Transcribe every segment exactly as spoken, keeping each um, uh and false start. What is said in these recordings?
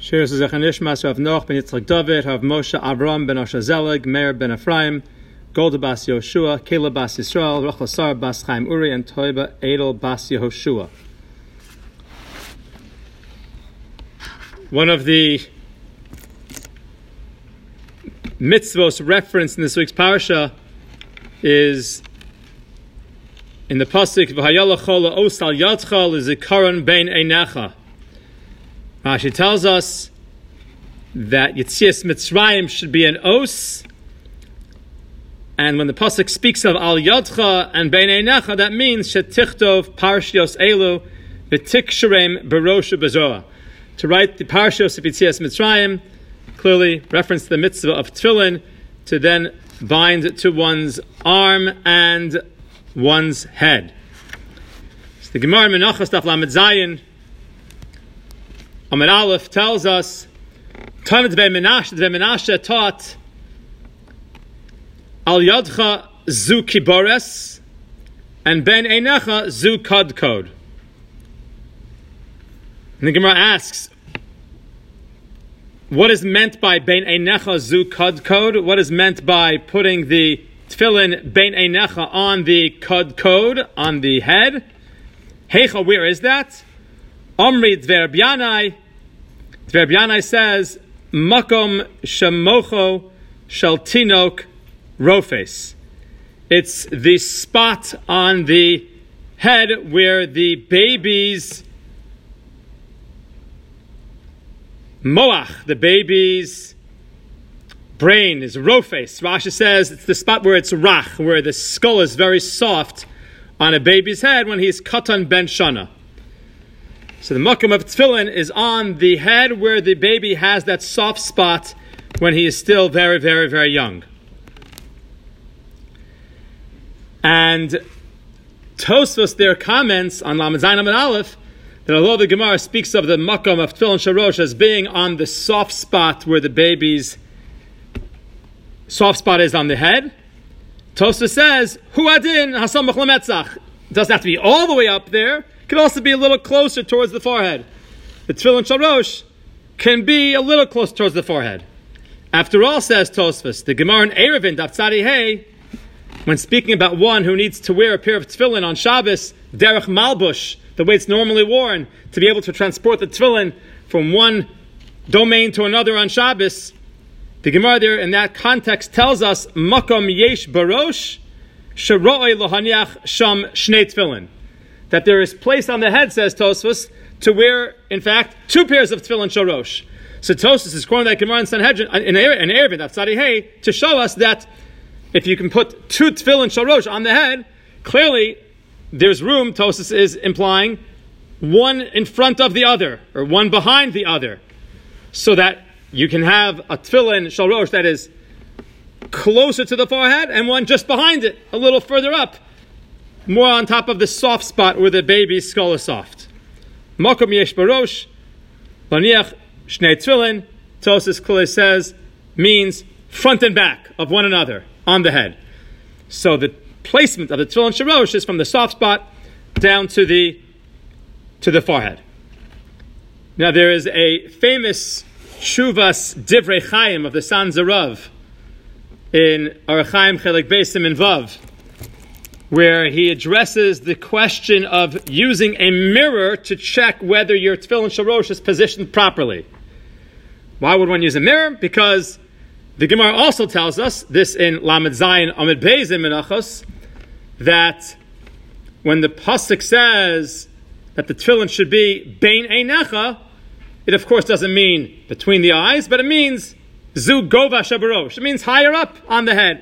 Shir Zechanishmas Rav Noach ben Yitzchak David, Rav Moshe Avram ben Asher Zelig, Meir ben Ephraim, Golda bas Yoshua, Caleb bas Yisrael, Rachel Sar bas Chaim Uri, and Toiba Edel bas Yehoshua. One of the mitzvos referenced in this week's parasha is in the pasuk V'hayala chola osal yadcha l'zikaron bein einecha. Rashi tells us that Yetzias Mitzrayim should be an os, and when the pasuk speaks of al yadcha and bein einecha, that means shetichtov parshios elu v'tiksherem berosh bezoah. To write the parshios of Yetzias Mitzrayim, clearly reference the mitzvah of tefillin, to then bind to one's arm and one's head. So the Gemara Menachos Daf Lamed Zayin Amud Aleph tells us, Tanit Dvei Menashe, Dvei Menashe taught Al Yadcha Zu Kibores and Ben Einecha Zu Kadkod. And the Gemara asks, what is meant by Bein Einecha Zu Kadkod? What is meant by putting the tefillin Bein Einecha on the Kadkod, on the head? Heicha, where is that? Omri Dver Byanai. Dver Byanai says, Makom Shemocho Shel Tinok Rofes. It's the spot on the head where the baby's moach, the baby's brain, is rofes. Rashi says it's the spot where it's rach, where the skull is very soft on a baby's head when he's katan ben shana. So the makom of tefillin is on the head where the baby has that soft spot when he is still very, very, very young. And Tosfos there comments on Lamed Zayin Amud Aleph that although the Gemara speaks of the makom of tefillin sharosh as being on the soft spot where the baby's soft spot is on the head, Tosfos says, Hu adin hasamach lemetzach. It doesn't have to be all the way up there. It can also be a little closer towards the forehead. The tefillin sharosh can be a little closer towards the forehead. After all, says Tosfos, the Gemara in Erevin, Daf Tzadi Hey, when speaking about one who needs to wear a pair of tefillin on Shabbos, derech malbush, the way it's normally worn, to be able to transport the tefillin from one domain to another on Shabbos, the Gemara there in that context tells us, Makom yesh barosh, shero'ei lohaniach sham shnei tefillin. That there is place on the head, says Tosfos, to wear, in fact, two pairs of tefillin sharosh. So Tosfos is quoting that Gemara in Sanhedrin, in Erevin, Daf Tzadi Hey, to show us that if you can put two tefillin sharosh on the head, clearly there's room, Tosfos is implying, one in front of the other, or one behind the other, so that you can have a tefillin sharosh that is closer to the forehead, and one just behind it, a little further up, more on top of the soft spot where the baby's skull is soft. Makom yesh barosh, laniach shnei tefillin, Tosfos clearly says, means front and back of one another on the head. So the placement of the tefillin sharosh is from the soft spot down to the to the forehead. Now there is a famous Shuvas Divrei Chaim of the Sanzer Rav in Orach Chaim Chelik Beisim in Vav, where he addresses the question of using a mirror to check whether your tefillin sharosh is positioned properly. Why would one use a mirror? Because the Gemara also tells us, this in Lamed Zayin Amud Beis in Menachos, that when the pasuk says that the tefillin should be bein einecha, it of course doesn't mean between the eyes, but it means zu gova shabarosh. It means higher up on the head.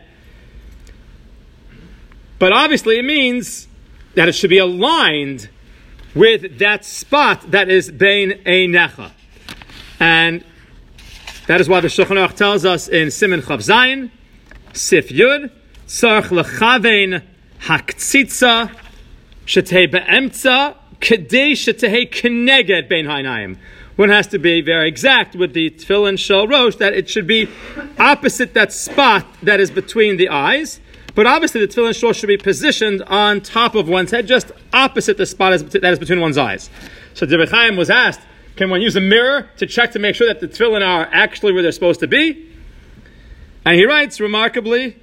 But obviously it means that it should be aligned with that spot that is bein einecha. And that is why the Shulchan Aruch tells us in Siman Chav Zayin, Sif Yud, Tzarech lechavein haktzitza shetei be'emtza kedei shetei keneged bein ha'inayim. One has to be very exact with the tefillin shel rosh that it should be opposite that spot that is between the eyes. But obviously the tefillin shel rosh should be positioned on top of one's head, just opposite the spot that is between one's eyes. So Divrei Chaim was asked, Can one use a mirror to check to make sure that the tefillin are actually where they're supposed to be? And he writes remarkably,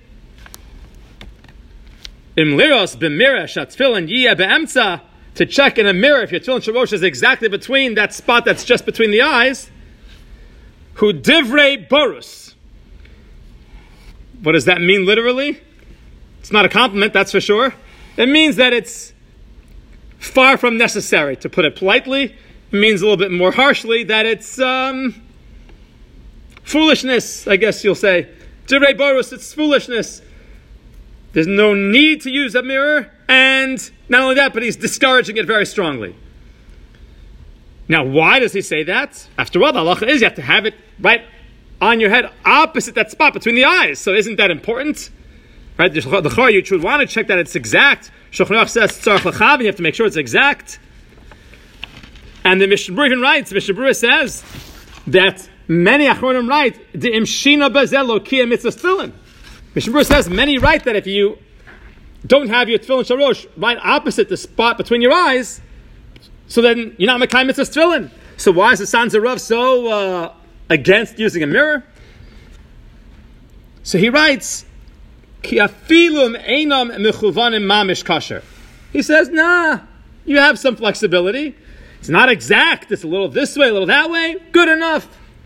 Im liros b'mirah shatfillin yiyeh be'emtza, to check in a mirror if your tefillin sharosh is exactly between that spot that's just between the eyes. Hu divrei borus. What does that mean literally? It's not a compliment, that's for sure. It means that it's far from necessary, to put it politely. It means a little bit more harshly that it's um, foolishness, I guess you'll say. Divrei borus, it's foolishness. There's no need to use a mirror, and not only that, but he's discouraging it very strongly. Now, why does he say that? After all, the halacha is you have to have it right on your head, opposite that spot between the eyes. So isn't that important? Right? The Chor, you should want to check that it's exact. Shulchan Aruch says tzarich l'chav, you have to make sure it's exact. And the Mishnah Berurah even writes, Mishnah Berurah says that many Achronim write, the imshina bazel lo kiyah mitzvah tefillin. Mishnah Berurah says many write that if you don't have your tefillin sharosh right opposite the spot between your eyes, so then you're not mekayim mitzvah tefillin. So why is the Sanz HaRav so uh, against using a mirror? So he writes, Ki afilum einam mechuvanim mamish kasher. He says, nah, you have some flexibility. It's not exact. It's a little this way, a little that way. Good enough.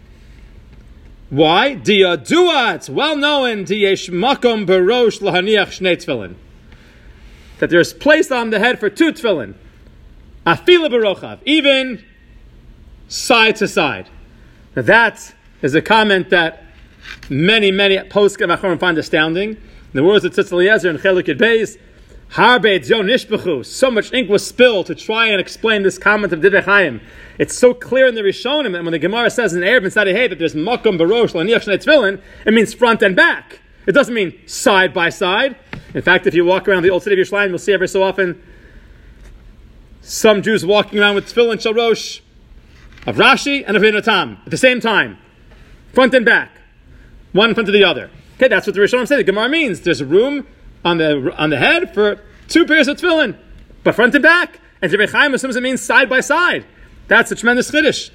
Why? Diyadua, it's well known, diyesh makom barosh lahaniach shnei tefillin, that there's place on the head for two tefillin. Afila barochav, even side to side. Now that is a comment that many, many poskim Achronim find astounding. In the words of Tzitz Eliezer and Cheluk Yud Beis, Harbe tzio nishbechu, so much ink was spilled to try and explain this comment of Divrei Chaim. It's so clear in the Rishonim, and when the Gemara says in Erev Mitzad Hey that there's makom barosh laniach shnei tefillin, it means front and back. It doesn't mean side by side. In fact, if you walk around the old city of Yerushalayim, you'll see every so often some Jews walking around with tefillin sharosh of Rashi and of Rebbeinu Tam at the same time, front and back, one in front of the other. Okay, that's what the Rishonim say. The Gemara means there's room on the on the head for two pairs of tefillin, but front and back. And Divrei Chaim assumes it means side by side. That's a tremendous chiddush.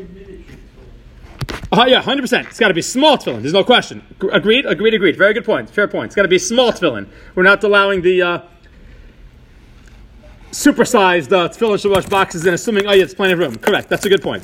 Oh yeah, one hundred percent. It's got to be small tefillin. There's no question. Agreed, agreed, agreed. Very good point. Fair point. It's got to be small tefillin. We're not allowing the uh, supersized uh, tefillin sharosh boxes and assuming, oh yeah, it's plenty of room. Correct. That's a good point.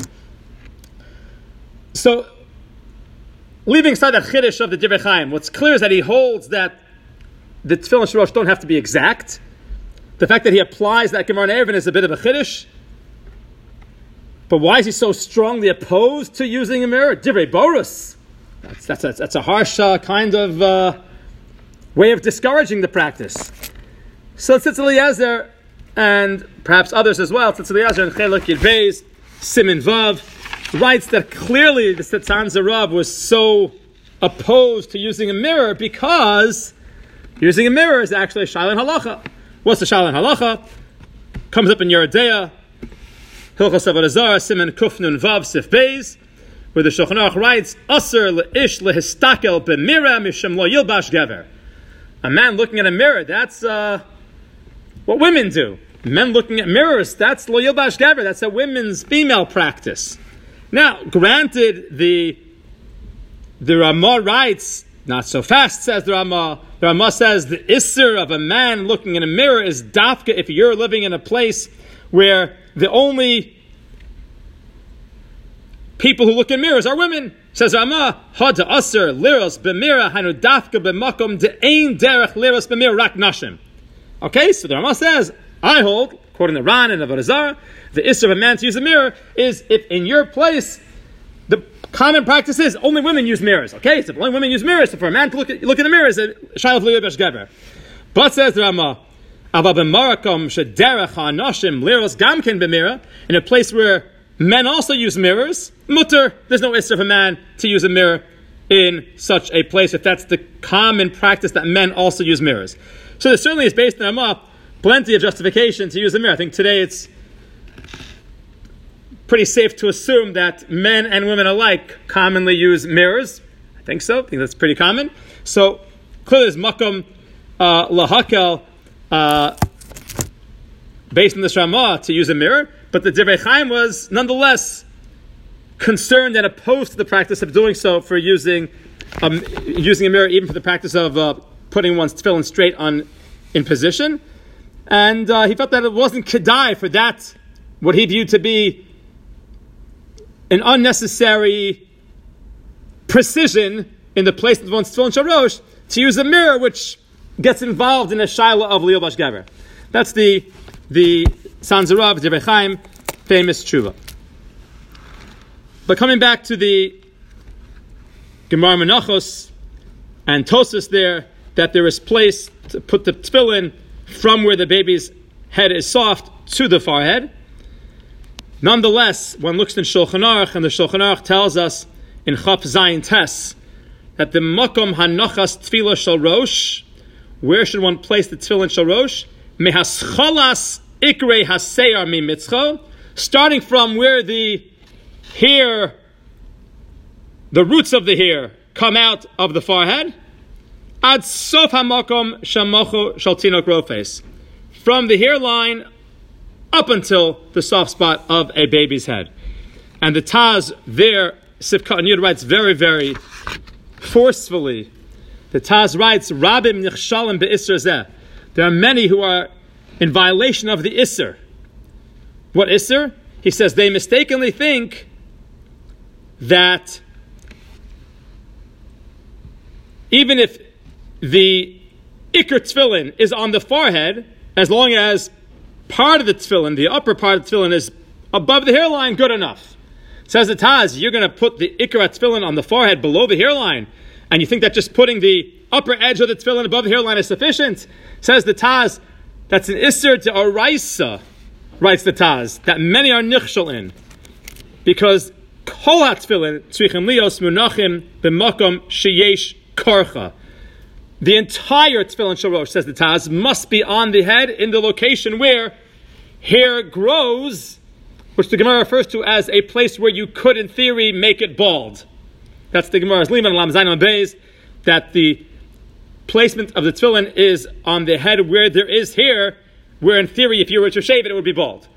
So, leaving aside that chiddush of the Divrei Chaim, what's clear is that he holds that the tefillin sharosh don't have to be exact. The fact that he applies that Gemara in Eruvin is a bit of a chiddush. But why is he so strongly opposed to using a mirror? Divrei borus. That's, that's, a, that's a harsh uh, kind of uh, way of discouraging the practice. So Tzitz Eliezer, and perhaps others as well, Tzitz Eliezer and Cheluk Yud Beis, Simin Vav, writes that clearly the Sanz HaRav was so opposed to using a mirror because using a mirror is actually a Shaila Halacha. What's the Shaila Halacha? Comes up in Yeridea, Hilchos Avodah Zarah, Siman Kuf Nun Vav Sif Beis, where the Shulchan Aruch writes, Aser le'ish lehistakel b'mira misham lo yilbash gever. A man looking at a mirror, that's uh, what women do. Men looking at mirrors, that's lo yilbash gever. That's a women's female practice. Now, granted, the the Ramah writes, not so fast, says the Ramah. The Ramah says the isser of a man looking in a mirror is dafka if you're living in a place where the only people who look in mirrors are women. Says Ramah, Hada Aser Liros B'mira Hanu Dafka B'makom De'ein Derech Liros B'mira Rak Nashim. Okay, so the Ramah says, I hold, according to Ran and Avodah Zarah, the isser of a man to use a mirror is if in your place the common practice is only women use mirrors. Okay, so if only women use mirrors, so for a man to look at, look in the mirror is a Shaila V'liyabesh Gever. But says the Ramah, in a place where men also use mirrors, mutter, there's no issur of a man to use a mirror in such a place if that's the common practice that men also use mirrors. So there certainly is, based on Ramah, plenty of justification to use a mirror. I think today it's pretty safe to assume that men and women alike commonly use mirrors. I think so. I think that's pretty common. So clearly there's makom uh, lahakel Uh, based on this Ramah to use a mirror, but the Divrei Chaim was nonetheless concerned and opposed to the practice of doing so for using um, using a mirror, even for the practice of uh, putting one's tefillin straight on in position. And uh, he felt that it wasn't kedai for that, what he viewed to be an unnecessary precision in the placement of one's tefillin sharosh, to use a mirror which gets involved in a shaila of li'il bashgaver. That's the the Sanzarav Divrei Chaim famous tshuva. But coming back to the Gemara Menachos and Tosas there, that there is place to put the tefillin from where the baby's head is soft to the forehead. Nonetheless, one looks in Shulchan Aruch, and the Shulchan Aruch tells us in Chaf Zayin Tes that the makom hanachas tefillah shel rosh, where should one place the tefillin shel rosh? Mehascholas ikrei haseir mi mitzcho, starting from where the hair, the roots of the hair, come out of the forehead. Ad sof hamakom shamocho shel tinok rofes, from the hairline up until the soft spot of a baby's head. And the Taz there, Sivka Yud writes very, very forcefully. The Taz writes, Rabim nichshalim be'isser zeh. There are many who are in violation of the Isser. What Isser? He says they mistakenly think that even if the Iker Tefillin is on the forehead, as long as part of the tefillin, the upper part of the tefillin, is above the hairline, good enough. Says the Taz, you're going to put the Iker tefillin on the forehead below the hairline, and you think that just putting the upper edge of the tefillin above the hairline is sufficient? Says the Taz, that's an Isser to Oraisa, writes the Taz, that many are nichshel in. Because kol ha-tefillin tzrichim lios munachim b'makom sheyesh karcha. The entire tefillin shel rosh, says the Taz, must be on the head in the location where hair grows, which the Gemara refers to as a place where you could, in theory, make it bald. That's the Gemara's Liman Lam Zayin Lam Beis, that the placement of the tefillin is on the head where there is hair, where in theory, if you were to shave it, it would be bald.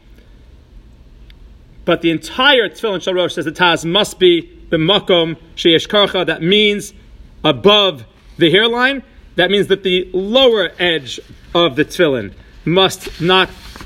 But the entire tefillin shel rosh, says the Taz, must be b'makom sheyesh karcha. That means above the hairline. That means that the lower edge of the tefillin must not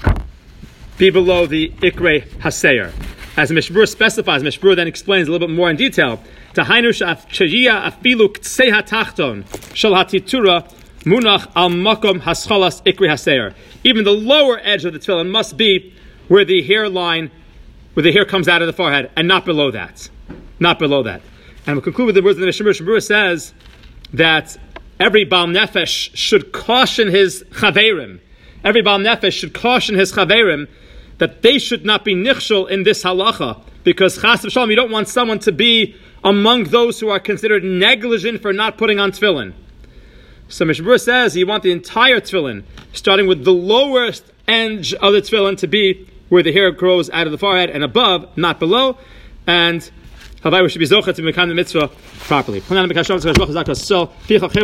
be below the ikrei haseir. As Mishbur specifies, Mishbur then explains a little bit more in detail. Tahainu sha'afchayia afilu ktsei hatachton shel hatitura munach al makom haschalas ikrei haseir. Even the lower edge of the tefillin must be where the hairline, where the hair comes out of the forehead, and not below that. Not below that. And we'll conclude with the words of the Mishmur. Mishmur says that every Baal Nefesh should caution his Chaverim. Every Baal Nefesh should caution his Chaverim that they should not be nichshel in this halacha, because chas v'shalom, you don't want someone to be among those who are considered negligent for not putting on tefillin. So Mishmur says you want the entire tefillin, starting with the lowest edge of the tefillin, to be where the hair grows out of the forehead and above, not below. And Havai, we should be zocha to mekam the mitzvah properly.